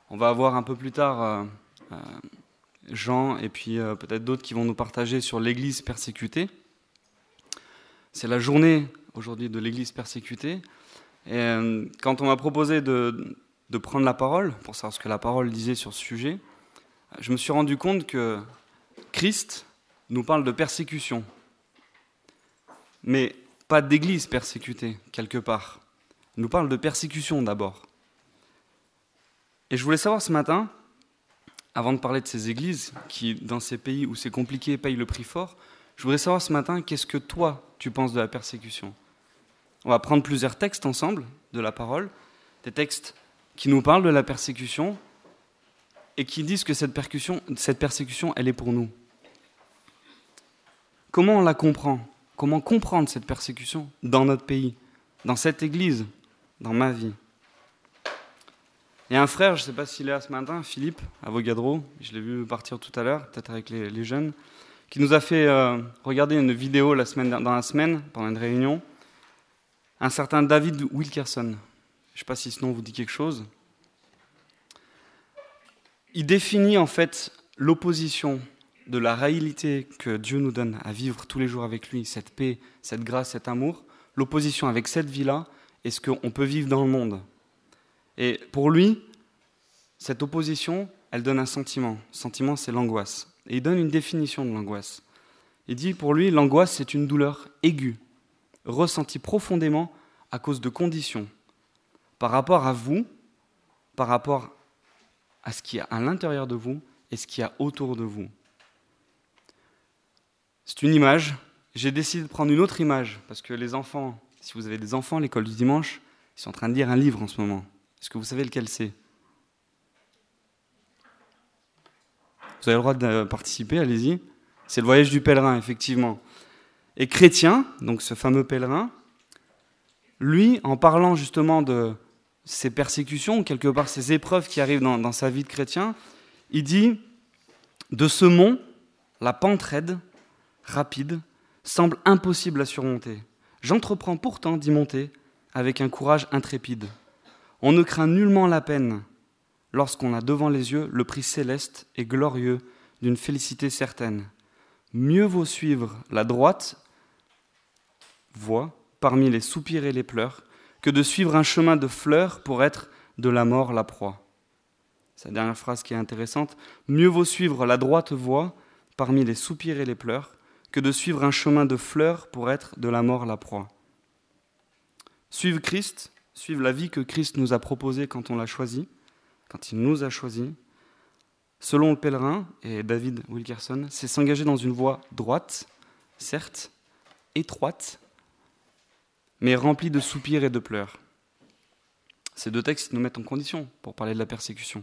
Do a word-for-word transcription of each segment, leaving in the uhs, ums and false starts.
On va avoir un peu plus tard euh, euh, Jean et puis euh, peut-être d'autres qui vont nous partager sur l'Église persécutée. C'est la journée aujourd'hui de l'Église persécutée. Et euh, quand on m'a proposé de, de prendre la parole, pour savoir ce que la parole disait sur ce sujet, je me suis rendu compte que Christ nous parle de persécution, mais pas d'église persécutée, quelque part. Il nous parle de persécution d'abord. Et je voulais savoir ce matin, avant de parler de ces églises qui, dans ces pays où c'est compliqué, payent le prix fort, je voudrais savoir ce matin, qu'est-ce que toi, tu penses de la persécution ? On va prendre plusieurs textes ensemble de la parole, des textes qui nous parlent de la persécution et qui disent que cette persécution, cette persécution, elle est pour nous. Comment on la comprend ? Comment comprendre cette persécution dans notre pays, dans cette église, dans ma vie ? Il y a un frère, je ne sais pas s'il est là ce matin, Philippe, à Vogadro, je l'ai vu partir tout à l'heure, peut-être avec les, les jeunes, qui nous a fait euh, regarder une vidéo la semaine, dans la semaine, pendant une réunion, un certain David Wilkerson. Je ne sais pas si ce nom vous dit quelque chose. Il définit en fait l'opposition de la réalité que Dieu nous donne à vivre tous les jours avec lui, cette paix, cette grâce, cet amour, l'opposition avec cette vie-là et ce qu'on peut vivre dans le monde. Et pour lui, cette opposition, elle donne un sentiment. Ce sentiment, c'est l'angoisse. Et il donne une définition de l'angoisse. Il dit, pour lui, l'angoisse, c'est une douleur aiguë, ressentie profondément à cause de conditions, par rapport à vous, par rapport à ce qu'il y a à l'intérieur de vous et ce qu'il y a autour de vous. C'est une image. J'ai décidé de prendre une autre image, parce que les enfants, si vous avez des enfants à l'école du dimanche, ils sont en train de lire un livre en ce moment. Est-ce que vous savez lequel c'est ? Vous avez le droit de participer, allez-y. C'est le voyage du pèlerin, effectivement. Et Chrétien, donc ce fameux pèlerin, lui, en parlant justement de ces persécutions, ou quelque part ces épreuves qui arrivent dans, dans sa vie de chrétien, il dit « De ce mont, la pente raide, rapide, semble impossible à surmonter. J'entreprends pourtant d'y monter avec un courage intrépide. On ne craint nullement la peine lorsqu'on a devant les yeux le prix céleste et glorieux d'une félicité certaine. Mieux vaut suivre la droite voie parmi les soupirs et les pleurs que de suivre un chemin de fleurs pour être de la mort la proie. » C'est la dernière phrase qui est intéressante. « Mieux vaut suivre la droite voie parmi les soupirs et les pleurs que de suivre un chemin de fleurs pour être de la mort la proie. » Suivre Christ, suivre la vie que Christ nous a proposée quand on l'a choisi, quand il nous a choisis, selon le pèlerin et David Wilkerson, c'est s'engager dans une voie droite, certes, étroite, mais remplie de soupirs et de pleurs. Ces deux textes nous mettent en condition pour parler de la persécution.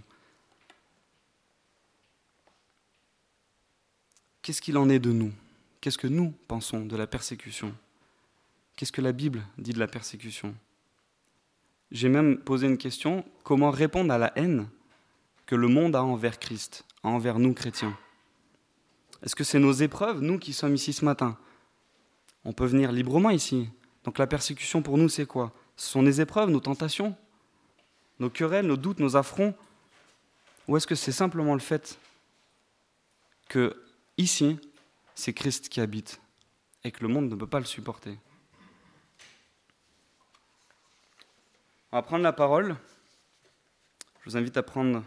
Qu'est-ce qu'il en est de nous ? Qu'est-ce que nous pensons de la persécution ? Qu'est-ce que la Bible dit de la persécution ? J'ai même posé une question, comment répondre à la haine que le monde a envers Christ, envers nous chrétiens ? Est-ce que c'est nos épreuves, nous qui sommes ici ce matin ? On peut venir librement ici. Donc la persécution pour nous, c'est quoi ? Ce sont les épreuves, nos tentations, nos querelles, nos doutes, nos affronts ? Ou est-ce que c'est simplement le fait que ici, c'est Christ qui habite et que le monde ne peut pas le supporter ? On va prendre la parole. Je vous invite à prendre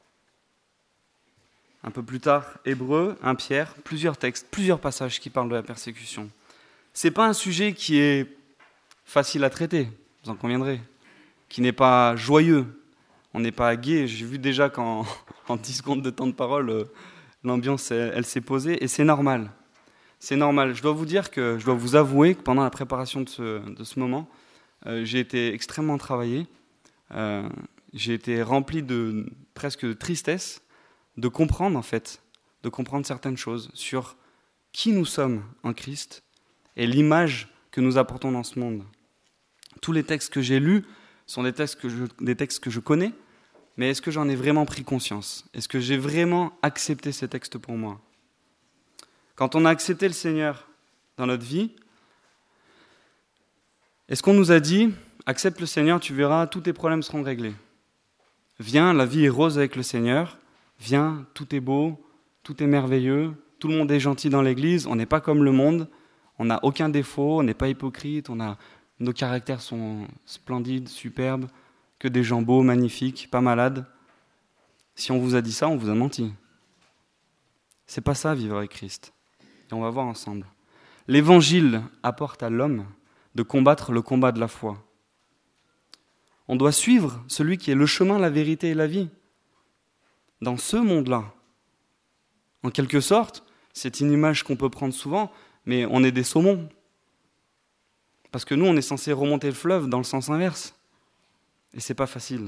un peu plus tard Hébreux, un Pierre, plusieurs textes, plusieurs passages qui parlent de la persécution. Ce n'est pas un sujet qui est facile à traiter, vous en conviendrez, qui n'est pas joyeux, on n'est pas gai. J'ai vu déjà qu'en en dix secondes de temps de parole, l'ambiance elle, elle s'est posée et c'est normal. C'est normal. Je dois vous dire que, je dois vous avouer que pendant la préparation de ce, de ce moment, Euh, j'ai été extrêmement travaillé, euh, j'ai été rempli de presque de tristesse de comprendre en fait, de comprendre certaines choses sur qui nous sommes en Christ et l'image que nous apportons dans ce monde. Tous les textes que j'ai lus sont des textes que je, des textes que je connais, mais est-ce que j'en ai vraiment pris conscience ? Est-ce que j'ai vraiment accepté ces textes pour moi ? Quand on a accepté le Seigneur dans notre vie, est-ce qu'on nous a dit, accepte le Seigneur, tu verras, tous tes problèmes seront réglés. Viens, la vie est rose avec le Seigneur. Viens, tout est beau, tout est merveilleux, tout le monde est gentil dans l'église, on n'est pas comme le monde, on n'a aucun défaut, on n'est pas hypocrite, on a, nos caractères sont splendides, superbes, que des gens beaux, magnifiques, pas malades. Si on vous a dit ça, on vous a menti. C'est pas ça, vivre avec Christ. Et on va voir ensemble. L'Évangile apporte à l'homme de combattre le combat de la foi. On doit suivre celui qui est le chemin, la vérité et la vie. Dans ce monde-là, en quelque sorte, c'est une image qu'on peut prendre souvent, mais on est des saumons. Parce que nous, on est censé remonter le fleuve dans le sens inverse. Et c'est pas facile.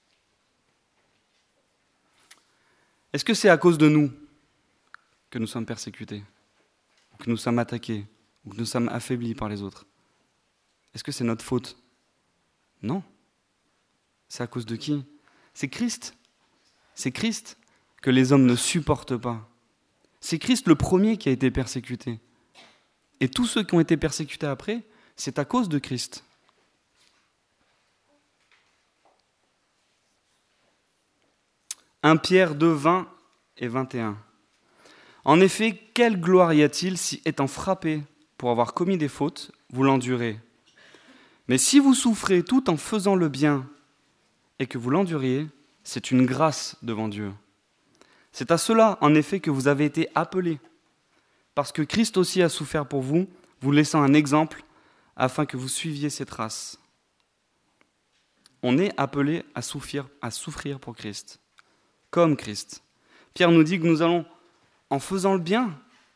Est-ce que c'est à cause de nous que nous sommes persécutés, ou que nous sommes attaqués, ou que nous sommes affaiblis par les autres? Est-ce que c'est notre faute? Non. C'est à cause de qui? C'est Christ. C'est Christ que les hommes ne supportent pas. C'est Christ le premier qui a été persécuté. Et tous ceux qui ont été persécutés après, c'est à cause de Christ. un Pierre deux, vingt et vingt et un. En effet, quelle gloire y a-t-il si, étant frappé pour avoir commis des fautes, vous l'endurez? Mais si vous souffrez tout en faisant le bien et que vous l'enduriez, c'est une grâce devant Dieu. C'est à cela, en effet, que vous avez été appelés, parce que Christ aussi a souffert pour vous, vous laissant un exemple, afin que vous suiviez ses traces. On est appelé à souffrir, à souffrir pour Christ, comme Christ. Pierre nous dit que nous allons, en faisant le bien,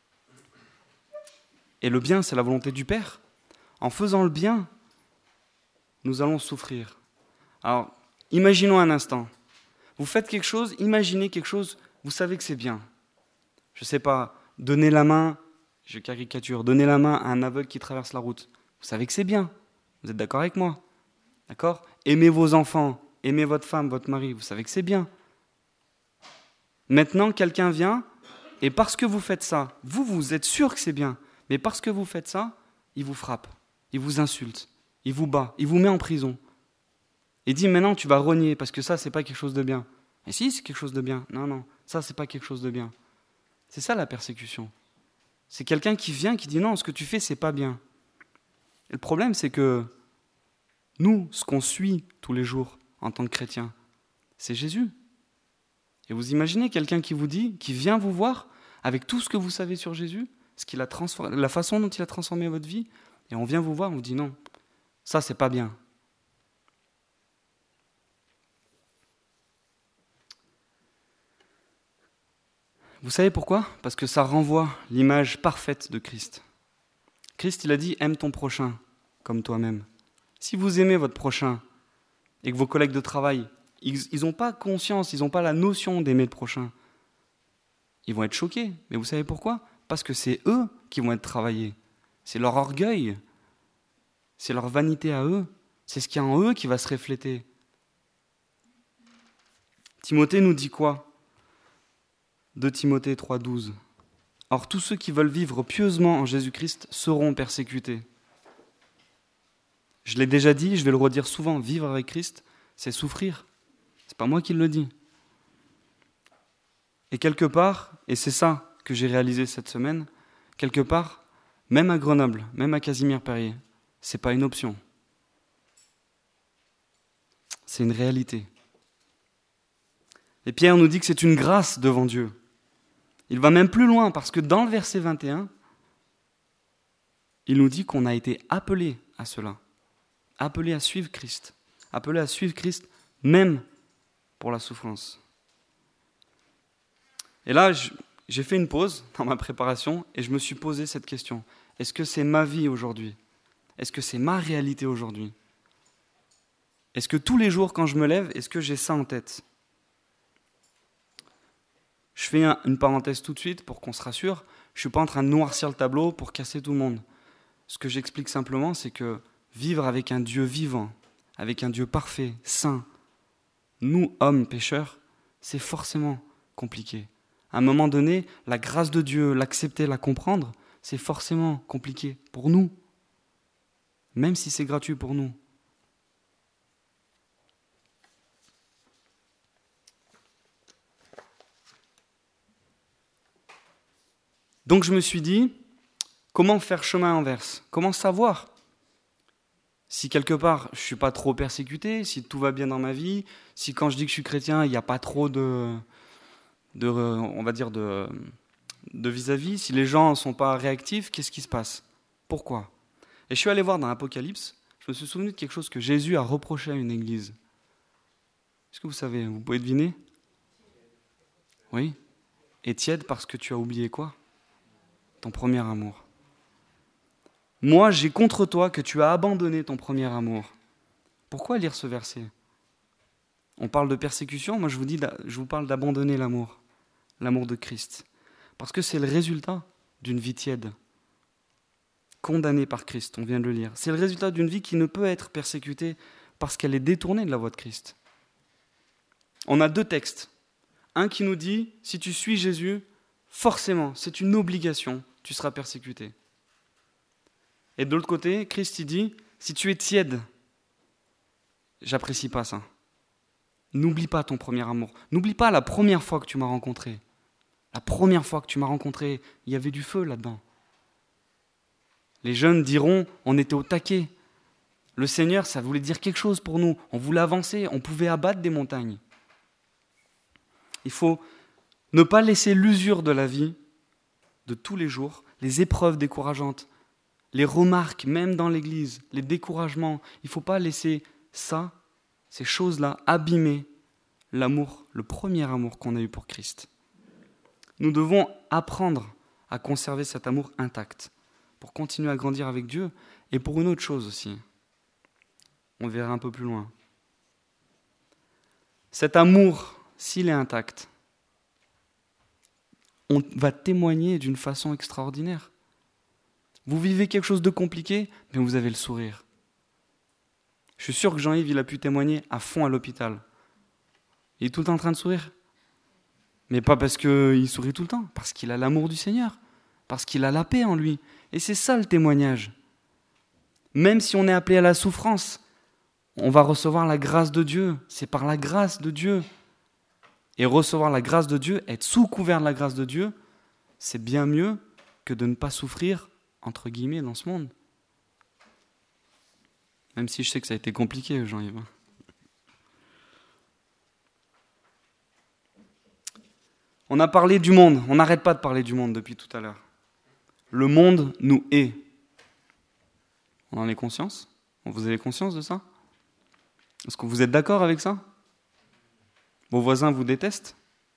et le bien, c'est la volonté du Père, en faisant le bien, nous allons souffrir. Alors, imaginons un instant. Vous faites quelque chose, imaginez quelque chose, vous savez que c'est bien. Je ne sais pas, donnez la main, je caricature, donnez la main à un aveugle qui traverse la route. Vous savez que c'est bien. Vous êtes d'accord avec moi? D'accord? Aimez vos enfants, aimez votre femme, votre mari, vous savez que c'est bien. Maintenant, quelqu'un vient, et parce que vous faites ça, vous, vous êtes sûr que c'est bien, mais parce que vous faites ça, il vous frappe, il vous insulte, il vous bat, il vous met en prison. Il dit maintenant tu vas renier parce que ça c'est pas quelque chose de bien. Et si c'est quelque chose de bien. Non, non, ça c'est pas quelque chose de bien. C'est ça la persécution. C'est quelqu'un qui vient qui dit non, ce que tu fais c'est pas bien. Et le problème c'est que nous, ce qu'on suit tous les jours en tant que chrétiens, c'est Jésus. Et vous imaginez quelqu'un qui vous dit, qui vient vous voir avec tout ce que vous savez sur Jésus, ce qu'il a transformé, la façon dont il a transformé votre vie, et on vient vous voir, on vous dit non, ça c'est pas bien. Vous savez pourquoi? Parce que ça renvoie l'image parfaite de Christ. Christ, il a dit « aime ton prochain comme toi-même ». Si vous aimez votre prochain et que vos collègues de travail, ils n'ont pas conscience, ils n'ont pas la notion d'aimer le prochain, ils vont être choqués. Mais vous savez pourquoi? Parce que c'est eux qui vont être travaillés. C'est leur orgueil, c'est leur vanité à eux, c'est ce qu'il y a en eux qui va se refléter. Timothée nous dit quoi? deux Timothée trois, douze. Or, tous ceux qui veulent vivre pieusement en Jésus-Christ seront persécutés. Je l'ai déjà dit, je vais le redire souvent, vivre avec Christ, c'est souffrir. C'est pas moi qui le dis. Et quelque part, et c'est ça que j'ai réalisé cette semaine, quelque part, même à Grenoble, même à Casimir-Perrier, c'est pas une option. C'est une réalité. Et Pierre nous dit que c'est une grâce devant Dieu. Il va même plus loin, parce que dans le verset vingt et un, il nous dit qu'on a été appelé à cela, appelé à suivre Christ, appelé à suivre Christ même pour la souffrance. Et là, j'ai fait une pause dans ma préparation et je me suis posé cette question. Est-ce que c'est ma vie aujourd'hui? Est-ce que c'est ma réalité aujourd'hui? Est-ce que tous les jours quand je me lève, est-ce que j'ai ça en tête? Je fais un, une parenthèse tout de suite pour qu'on se rassure. Je ne suis pas en train de noircir le tableau pour casser tout le monde. Ce que j'explique simplement, c'est que vivre avec un Dieu vivant, avec un Dieu parfait, saint, nous, hommes pécheurs, c'est forcément compliqué. À un moment donné, la grâce de Dieu, l'accepter, la comprendre, c'est forcément compliqué pour nous, même si c'est gratuit pour nous. Donc je me suis dit, comment faire chemin inverse? Comment savoir si quelque part je ne suis pas trop persécuté, si tout va bien dans ma vie, si quand je dis que je suis chrétien, il n'y a pas trop de, de on va dire, de, de vis-à-vis, si les gens ne sont pas réactifs, qu'est-ce qui se passe? Pourquoi? Et je suis allé voir dans l'Apocalypse, je me suis souvenu de quelque chose que Jésus a reproché à une église. Est-ce que vous savez, vous pouvez deviner? Oui. Et tiède parce que tu as oublié quoi? Ton premier amour. Moi, j'ai contre toi que tu as abandonné ton premier amour. Pourquoi lire ce verset? On parle de persécution, moi je vous dis, je vous parle d'abandonner l'amour, l'amour de Christ. Parce que c'est le résultat d'une vie tiède, condamnée par Christ, on vient de le lire. C'est le résultat d'une vie qui ne peut être persécutée parce qu'elle est détournée de la voie de Christ. On a deux textes. Un qui nous dit, si tu suis Jésus, forcément, c'est une obligation, tu seras persécuté. Et de l'autre côté, Christ il dit, si tu es tiède, j'apprécie pas ça. N'oublie pas ton premier amour. N'oublie pas la première fois que tu m'as rencontré. La première fois que tu m'as rencontré, il y avait du feu là-dedans. Les jeunes diront, on était au taquet. Le Seigneur, ça voulait dire quelque chose pour nous. On voulait avancer, on pouvait abattre des montagnes. Il faut ne pas laisser l'usure de la vie, de tous les jours, les épreuves décourageantes, les remarques, même dans l'église, les découragements. Il ne faut pas laisser ça, ces choses-là, abîmer l'amour, le premier amour qu'on a eu pour Christ. Nous devons apprendre à conserver cet amour intact pour continuer à grandir avec Dieu et pour une autre chose aussi. On verra un peu plus loin. Cet amour, s'il est intact, on va témoigner d'une façon extraordinaire. Vous vivez quelque chose de compliqué, mais vous avez le sourire. Je suis sûr que Jean-Yves, il a pu témoigner à fond à l'hôpital. Il est tout le temps en train de sourire. Mais pas parce qu'il sourit tout le temps, parce qu'il a l'amour du Seigneur, parce qu'il a la paix en lui. Et c'est ça le témoignage. Même si on est appelé à la souffrance, on va recevoir la grâce de Dieu. C'est par la grâce de Dieu. Et recevoir la grâce de Dieu, être sous couvert de la grâce de Dieu, c'est bien mieux que de ne pas souffrir, entre guillemets, dans ce monde. Même si je sais que ça a été compliqué, Jean-Yves. On a parlé du monde. On n'arrête pas de parler du monde depuis tout à l'heure. Le monde nous hait. On en est conscience? Vous avez conscience de ça? Est-ce que vous êtes d'accord avec ça? Vos voisins vous détestent?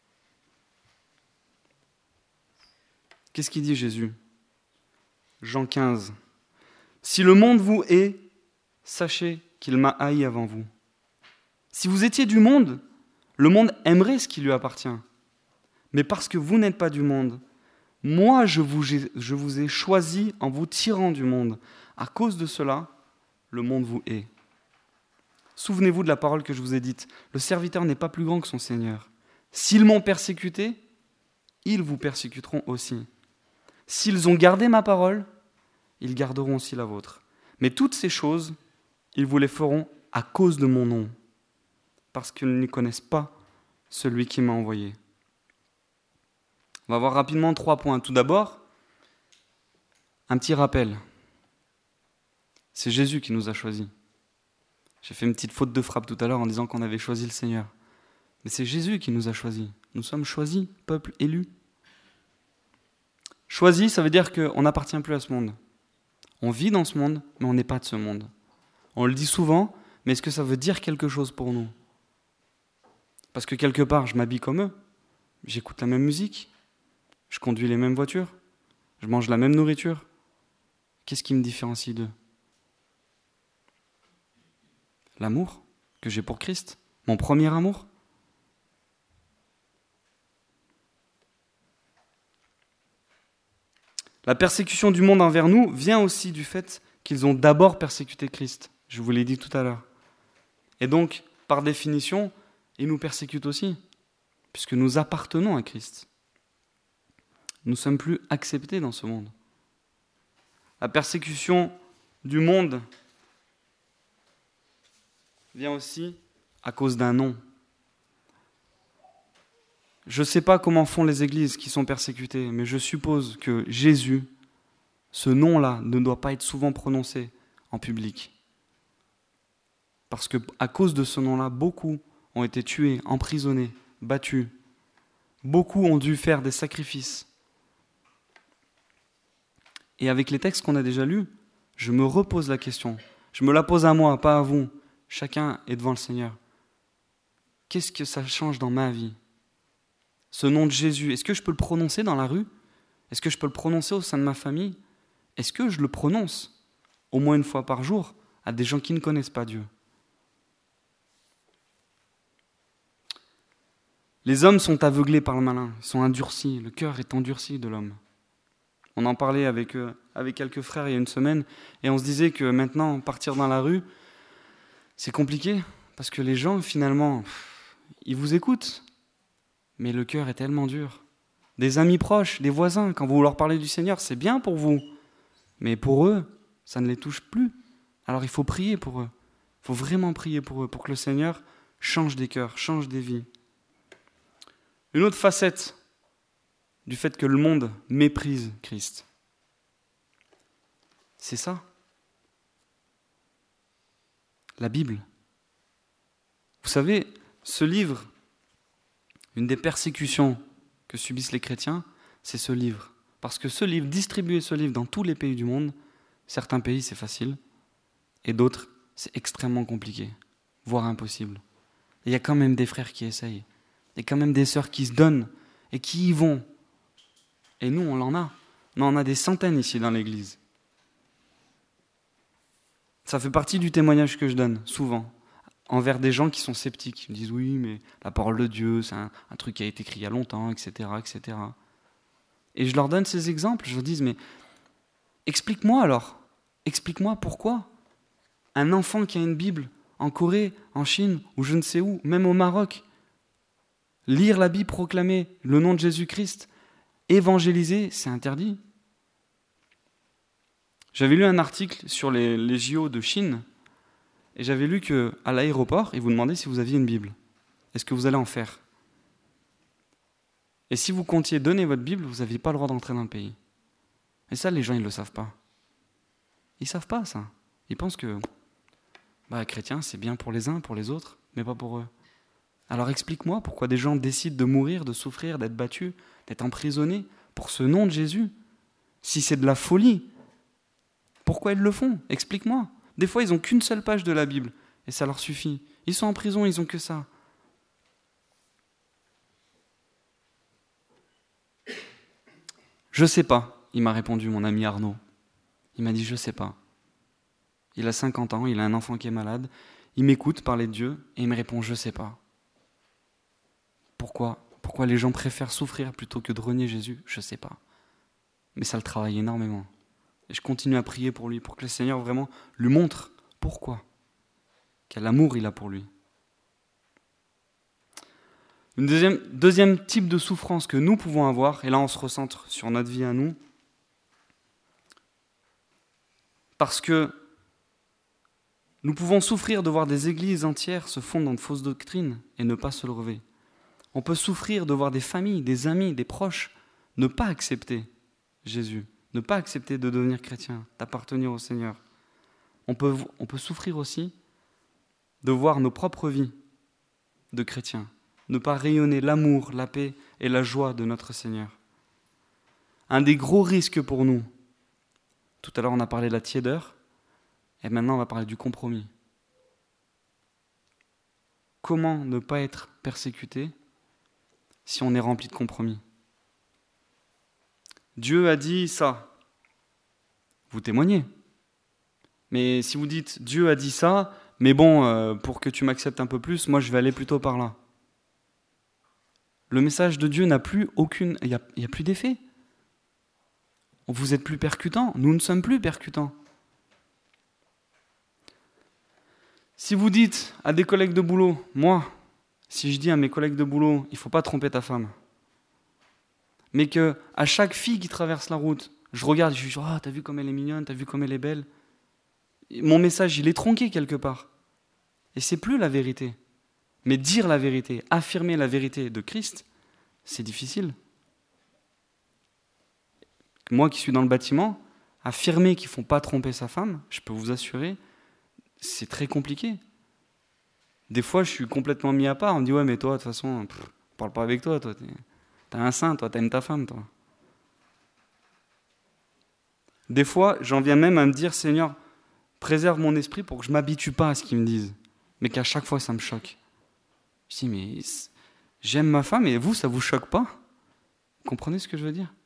Qu'est-ce qu'il dit Jésus? Jean quinze. Si le monde vous hait, sachez qu'il m'a haï avant vous. Si vous étiez du monde, le monde aimerait ce qui lui appartient. Mais parce que vous n'êtes pas du monde, moi je vous, je vous ai choisi en vous tirant du monde. À cause de cela, le monde vous hait. Souvenez-vous de la parole que je vous ai dite. Le serviteur n'est pas plus grand que son Seigneur. S'ils m'ont persécuté, ils vous persécuteront aussi. S'ils ont gardé ma parole, ils garderont aussi la vôtre. Mais toutes ces choses, ils vous les feront à cause de mon nom, parce qu'ils ne connaissent pas celui qui m'a envoyé. On va voir rapidement trois points. Tout d'abord, un petit rappel. C'est Jésus qui nous a choisis. J'ai fait une petite faute de frappe tout à l'heure en disant qu'on avait choisi le Seigneur. Mais c'est Jésus qui nous a choisis. Nous sommes choisis, peuple élu. Choisi, ça veut dire qu'on n'appartient plus à ce monde. On vit dans ce monde, mais on n'est pas de ce monde. On le dit souvent, mais est-ce que ça veut dire quelque chose pour nous? Parce que quelque part, je m'habille comme eux. J'écoute la même musique. Je conduis les mêmes voitures. Je mange la même nourriture. Qu'est-ce qui me différencie d'eux? L'amour que j'ai pour Christ, mon premier amour. La persécution du monde envers nous vient aussi du fait qu'ils ont d'abord persécuté Christ. Je vous l'ai dit tout à l'heure. Et donc, par définition, ils nous persécutent aussi, puisque nous appartenons à Christ. Nous ne sommes plus acceptés dans ce monde. La persécution du monde vient aussi à cause d'un nom. Je ne sais pas comment font les églises qui sont persécutées, mais je suppose que Jésus, ce nom-là, ne doit pas être souvent prononcé en public. Parce qu'à cause de ce nom-là, beaucoup ont été tués, emprisonnés, battus. Beaucoup ont dû faire des sacrifices. Et avec les textes qu'on a déjà lus, je me repose la question. Je me la pose à moi, pas à vous. Chacun est devant le Seigneur. Qu'est-ce que ça change dans ma vie ? Ce nom de Jésus, est-ce que je peux le prononcer dans la rue ? Est-ce que je peux le prononcer au sein de ma famille ? Est-ce que je le prononce au moins une fois par jour à des gens qui ne connaissent pas Dieu ? Les hommes sont aveuglés par le malin, ils sont endurcis, le cœur est endurci de l'homme. On en parlait avec, euh, avec quelques frères il y a une semaine, et on se disait que maintenant, partir dans la rue, c'est compliqué, parce que les gens, finalement, ils vous écoutent, mais le cœur est tellement dur. Des amis proches, des voisins, quand vous leur parlez du Seigneur, c'est bien pour vous, mais pour eux, ça ne les touche plus. Alors il faut prier pour eux, il faut vraiment prier pour eux, pour que le Seigneur change des cœurs, change des vies. Une autre facette du fait que le monde méprise Christ, c'est ça. La Bible. Vous savez, ce livre, une des persécutions que subissent les chrétiens, c'est ce livre. Parce que ce livre, distribuer ce livre dans tous les pays du monde, certains pays c'est facile, et d'autres c'est extrêmement compliqué, voire impossible. Et il y a quand même des frères qui essayent. Il y a quand même des sœurs qui se donnent et qui y vont. Et nous, on en a. On en a des centaines ici dans l'église. Ça fait partie du témoignage que je donne, souvent, envers des gens qui sont sceptiques. Ils me disent, oui, mais la parole de Dieu, c'est un, un truc qui a été écrit il y a longtemps, et cetera, et cetera. Et je leur donne ces exemples. Je leur dis, mais explique-moi alors. Explique-moi pourquoi un enfant qui a une Bible en Corée, en Chine, ou je ne sais où, même au Maroc, lire la Bible, proclamer le nom de Jésus-Christ, évangéliser, c'est interdit. J'avais lu un article sur les, les J O de Chine, et j'avais lu qu'à l'aéroport, ils vous demandaient si vous aviez une Bible. Est-ce que vous allez en faire ? Et si vous comptiez donner votre Bible, vous n'aviez pas le droit d'entrer dans le pays. Et ça, les gens, ils ne le savent pas. Ils ne savent pas ça. Ils pensent que, bah, chrétien, c'est bien pour les uns, pour les autres, mais pas pour eux. Alors explique-moi pourquoi des gens décident de mourir, de souffrir, d'être battus, d'être emprisonnés pour ce nom de Jésus. Si c'est de la folie, pourquoi ils le font ? Explique-moi. Des fois, ils n'ont qu'une seule page de la Bible et ça leur suffit. Ils sont en prison, ils n'ont que ça. Je ne sais pas, il m'a répondu mon ami Arnaud. Il m'a dit, je ne sais pas. Il a cinquante ans, il a un enfant qui est malade. Il m'écoute parler de Dieu et il me répond, je ne sais pas. Pourquoi ? Pourquoi les gens préfèrent souffrir plutôt que de renier Jésus ? Je ne sais pas. Mais ça le travaille énormément. Et je continue à prier pour lui, pour que le Seigneur vraiment lui montre pourquoi. Quel amour il a pour lui. Une deuxième, deuxième type de souffrance que nous pouvons avoir, et là on se recentre sur notre vie à nous, parce que nous pouvons souffrir de voir des églises entières se fondre dans de fausses doctrines et ne pas se lever. On peut souffrir de voir des familles, des amis, des proches ne pas accepter Jésus, ne pas accepter de devenir chrétien, d'appartenir au Seigneur. On peut, on peut souffrir aussi de voir nos propres vies de chrétiens ne pas rayonner l'amour, la paix et la joie de notre Seigneur. Un des gros risques pour nous, tout à l'heure on a parlé de la tiédeur, et maintenant on va parler du compromis. Comment ne pas être persécuté si on est rempli de compromis ? Dieu a dit ça, vous témoignez. Mais si vous dites Dieu a dit ça, mais bon, euh, pour que tu m'acceptes un peu plus, moi je vais aller plutôt par là. Le message de Dieu n'a plus aucune, il n'y a, il y a plus d'effet. Vous êtes plus percutant, nous ne sommes plus percutants. Si vous dites à des collègues de boulot, moi, si je dis à mes collègues de boulot, il ne faut pas tromper ta femme, mais que à chaque fille qui traverse la route, je regarde, je dis, oh, t'as vu comme elle est mignonne, t'as vu comme elle est belle. Mon message, il est tronqué quelque part. Et c'est plus la vérité. Mais dire la vérité, affirmer la vérité de Christ, c'est difficile. Moi qui suis dans le bâtiment, affirmer qu'il ne faut pas tromper sa femme, je peux vous assurer, c'est très compliqué. Des fois, je suis complètement mis à part. On me dit, ouais, mais toi, de toute façon, pff, on parle pas avec toi. Toi, t'es, t'as un sein, toi, t'aimes ta femme, toi. Des fois, j'en viens même à me dire, Seigneur, préserve mon esprit pour que je ne m'habitue pas à ce qu'ils me disent. Mais qu'à chaque fois, ça me choque. Je dis, mais j'aime ma femme et vous, ça ne vous choque pas? Vous comprenez ce que je veux dire?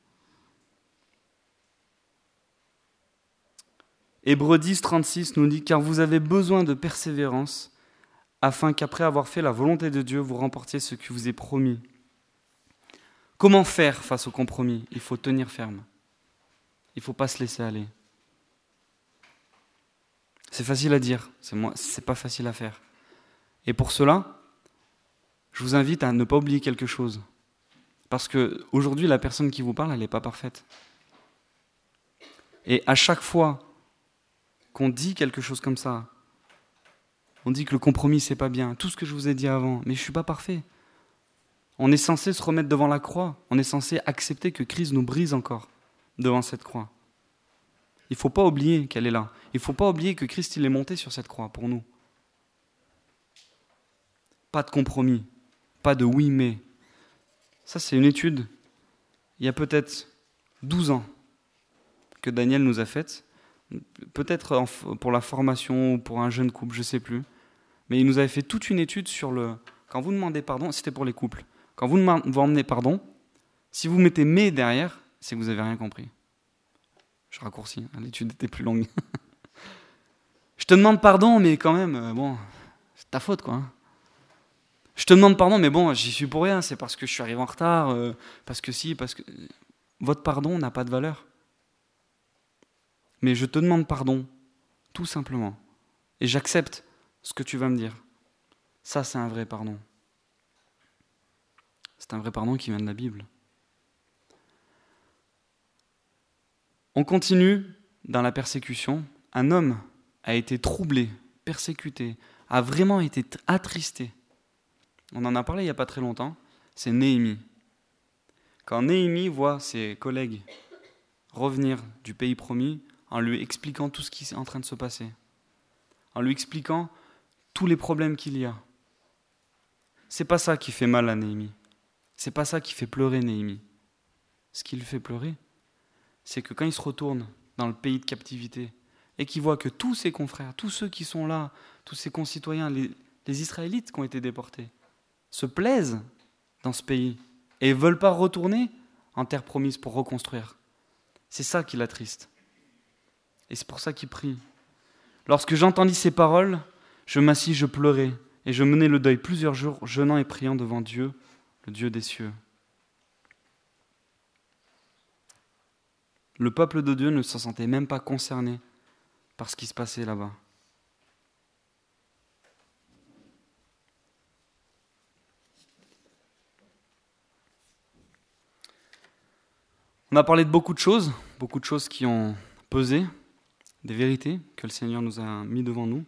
Hébreux dix, trente-six nous dit « Car vous avez besoin de persévérance, afin qu'après avoir fait la volonté de Dieu, vous remportiez ce qui vous est promis. » Comment faire face au compromis? Il faut tenir ferme. Il ne faut pas se laisser aller. C'est facile à dire, c'est moi, c'est pas facile à faire. Et pour cela, je vous invite à ne pas oublier quelque chose. Parce qu'aujourd'hui, la personne qui vous parle, elle n'est pas parfaite. Et à chaque fois qu'on dit quelque chose comme ça, on dit que le compromis, c'est pas bien, tout ce que je vous ai dit avant, mais je ne suis pas parfait. On est censé se remettre devant la croix, on est censé accepter que Christ nous brise encore devant cette croix. Il ne faut pas oublier qu'elle est là. Il ne faut pas oublier que Christ il est monté sur cette croix pour nous. Pas de compromis, pas de oui mais. Ça c'est une étude, il y a peut-être douze ans que Daniel nous a faite, peut-être pour la formation ou pour un jeune couple, je ne sais plus, mais il nous avait fait toute une étude sur le... Quand vous demandez pardon, c'était pour les couples, quand vous demandez pardon, si vous mettez mais derrière, c'est que vous n'avez rien compris. Je raccourcis, l'étude était plus longue. Je te demande pardon, mais quand même, euh, bon, c'est ta faute, quoi. Je te demande pardon, mais bon, j'y suis pour rien, c'est parce que je suis arrivé en retard, euh, parce que si, parce que... Votre pardon n'a pas de valeur. Mais je te demande pardon, tout simplement. Et j'accepte ce que tu vas me dire. Ça, c'est un vrai pardon. C'est un vrai pardon qui vient de la Bible. On continue dans la persécution. Un homme a été troublé, persécuté, a vraiment été attristé. On en a parlé il n'y a pas très longtemps, c'est Néhémie. Quand Néhémie voit ses collègues revenir du pays promis en lui expliquant tout ce qui est en train de se passer, en lui expliquant tous les problèmes qu'il y a, c'est pas ça qui fait mal à Néhémie. C'est pas ça qui fait pleurer Néhémie. Ce qui le fait pleurer, c'est que quand il se retourne dans le pays de captivité et qu'il voit que tous ses confrères, tous ceux qui sont là, tous ses concitoyens, les, les Israélites qui ont été déportés, se plaisent dans ce pays et ne veulent pas retourner en terre promise pour reconstruire. C'est ça qui l'attriste. Et c'est pour ça qu'il prie. Lorsque j'entendis ces paroles, je m'assis, je pleurais, et je menai le deuil plusieurs jours, jeûnant et priant devant Dieu, le Dieu des cieux. Le peuple de Dieu ne se sentait même pas concerné par ce qui se passait là-bas. On a parlé de beaucoup de choses, beaucoup de choses qui ont pesé, des vérités que le Seigneur nous a mis devant nous.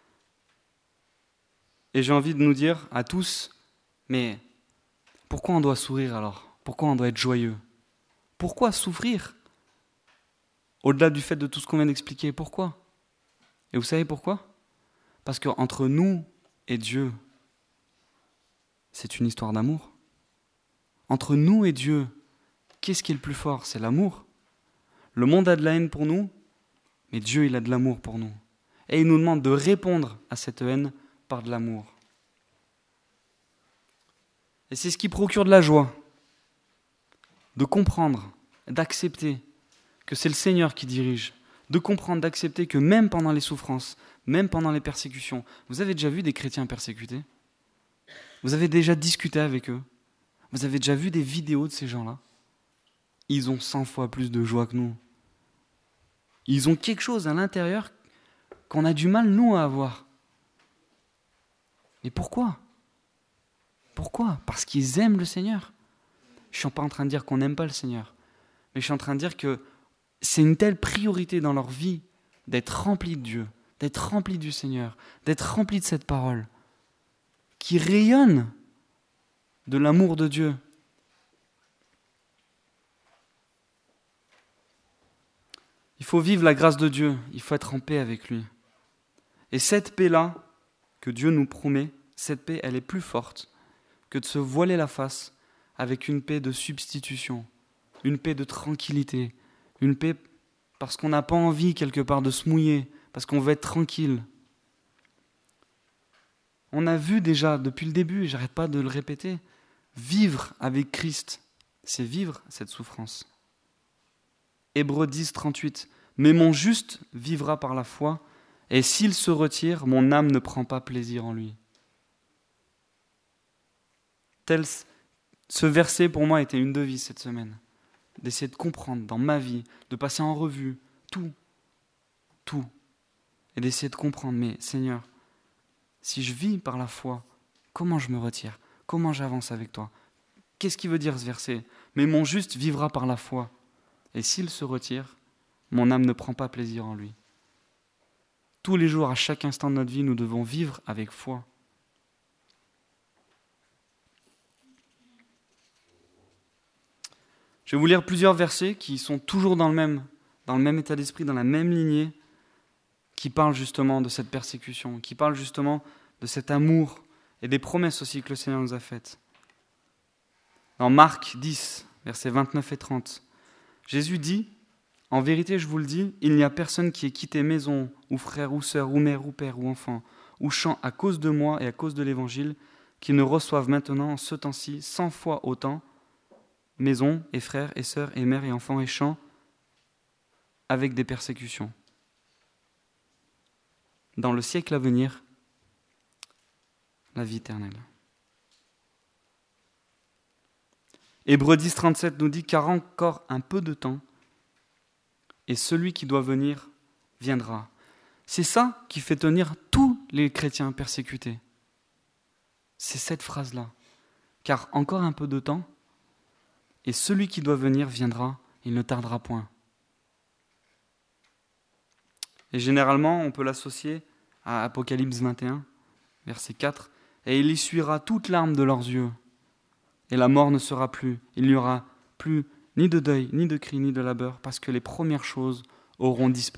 Et j'ai envie de nous dire à tous, mais pourquoi on doit sourire alors? Pourquoi on doit être joyeux? Pourquoi souffrir? Au-delà du fait de tout ce qu'on vient d'expliquer, pourquoi? Et vous savez pourquoi? Parce qu'entre nous et Dieu, c'est une histoire d'amour. Entre nous et Dieu, qu'est-ce qui est le plus fort? C'est l'amour. Le monde a de la haine pour nous, mais Dieu, il a de l'amour pour nous. Et il nous demande de répondre à cette haine par de l'amour. Et c'est ce qui procure de la joie, de comprendre, d'accepter que c'est le Seigneur qui dirige, de comprendre, d'accepter que même pendant les souffrances, même pendant les persécutions, vous avez déjà vu des chrétiens persécutés? Vous avez déjà discuté avec eux? Vous avez déjà vu des vidéos de ces gens-là? Ils ont cent fois plus de joie que nous. Ils ont quelque chose à l'intérieur qu'on a du mal, nous, à avoir. Et pourquoi? Pourquoi? Parce qu'ils aiment le Seigneur. Je ne suis pas en train de dire qu'on n'aime pas le Seigneur, mais je suis en train de dire que c'est une telle priorité dans leur vie d'être remplis de Dieu, d'être remplis du Seigneur, d'être remplis de cette parole qui rayonne de l'amour de Dieu, Il faut vivre la grâce de Dieu, il faut être en paix avec lui. Et cette paix-là que Dieu nous promet, cette paix, elle est plus forte que de se voiler la face avec une paix de substitution, une paix de tranquillité, une paix parce qu'on n'a pas envie quelque part de se mouiller, parce qu'on veut être tranquille. On a vu déjà depuis le début, et j'arrête pas de le répéter, vivre avec Christ, c'est vivre cette souffrance. Hébreux dix, trente-huit, mais mon juste vivra par la foi, et s'il se retire, mon âme ne prend pas plaisir en lui. Tel, ce verset pour moi était une devise cette semaine, d'essayer de comprendre dans ma vie, de passer en revue tout, tout, et d'essayer de comprendre, mais Seigneur, si je vis par la foi, comment je me retire? Comment j'avance avec toi? Qu'est-ce qui veut dire ce verset? Mais mon juste vivra par la foi, et s'il se retire, mon âme ne prend pas plaisir en lui. Tous les jours, à chaque instant de notre vie, nous devons vivre avec foi. Je vais vous lire plusieurs versets qui sont toujours dans le même, dans le même état d'esprit, dans la même lignée, qui parlent justement de cette persécution, qui parlent justement de cet amour et des promesses aussi que le Seigneur nous a faites. Dans Marc dix, versets vingt-neuf et trente, Jésus dit, « En vérité, je vous le dis, il n'y a personne qui ait quitté maison, ou frère, ou sœur, ou mère, ou père, ou enfant, ou champ à cause de moi et à cause de l'Évangile, qui ne reçoive maintenant, en ce temps-ci, cent fois autant, maison, et frères, et sœurs, et mères, et enfants, et champs, avec des persécutions. Dans le siècle à venir, la vie éternelle. » Hébreux dix, trente-sept nous dit « Car encore un peu de temps, et celui qui doit venir viendra. » C'est ça qui fait tenir tous les chrétiens persécutés. C'est cette phrase-là. « Car encore un peu de temps, et celui qui doit venir viendra, il ne tardera point. » Et généralement, on peut l'associer à Apocalypse vingt et un, verset quatre. « Et il essuiera toute larme de leurs yeux, et la mort ne sera plus. Il n'y aura plus ni de deuil, ni de cri, ni de labeur, parce que les premières choses auront disparu. »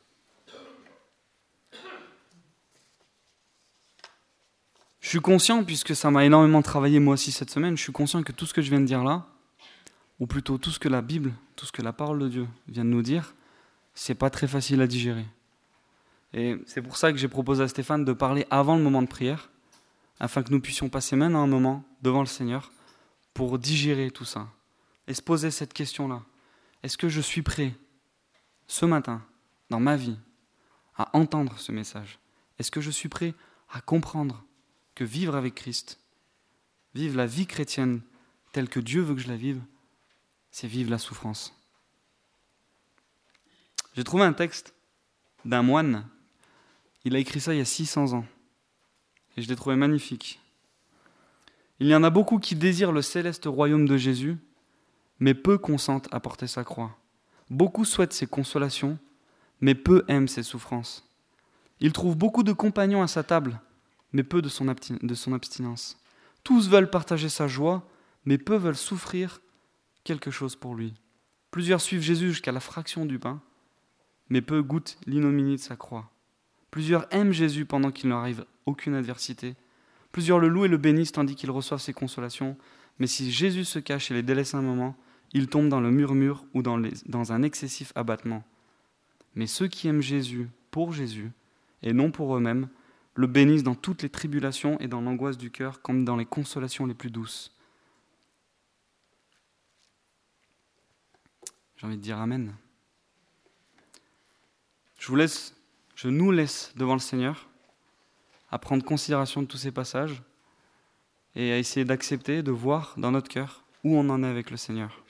Je suis conscient, puisque ça m'a énormément travaillé moi aussi cette semaine, je suis conscient que tout ce que je viens de dire là, ou plutôt tout ce que la Bible, tout ce que la parole de Dieu vient de nous dire, c'est pas très facile à digérer. Et c'est pour ça que j'ai proposé à Stéphane de parler avant le moment de prière, afin que nous puissions passer maintenant un moment devant le Seigneur pour digérer tout ça et se poser cette question-là. Est-ce que je suis prêt ce matin, dans ma vie, à entendre ce message? Est-ce que je suis prêt à comprendre que vivre avec Christ, vivre la vie chrétienne telle que Dieu veut que je la vive, c'est vivre la souffrance? J'ai trouvé un texte d'un moine. Il a écrit ça il y a six cents ans. Et je l'ai trouvé magnifique. Il y en a beaucoup qui désirent le céleste royaume de Jésus, mais peu consentent à porter sa croix. Beaucoup souhaitent ses consolations, mais peu aiment ses souffrances. Il trouve beaucoup de compagnons à sa table, mais peu de son, absti- de son abstinence. Tous veulent partager sa joie, mais peu veulent souffrir quelque chose pour lui. Plusieurs suivent Jésus jusqu'à la fraction du pain, mais peu goûtent l'ignominie de sa croix. Plusieurs aiment Jésus pendant qu'il ne leur arrive aucune adversité. Plusieurs le louent et le bénissent tandis qu'ils reçoivent ses consolations. Mais si Jésus se cache et les délaisse un moment, ils tombent dans le murmure ou dans, les, dans un excessif abattement. Mais ceux qui aiment Jésus pour Jésus et non pour eux-mêmes le bénissent dans toutes les tribulations et dans l'angoisse du cœur comme dans les consolations les plus douces. J'ai envie de dire Amen. Je vous laisse, je nous laisse devant le Seigneur à prendre considération de tous ces passages et à essayer d'accepter, de voir dans notre cœur où on en est avec le Seigneur.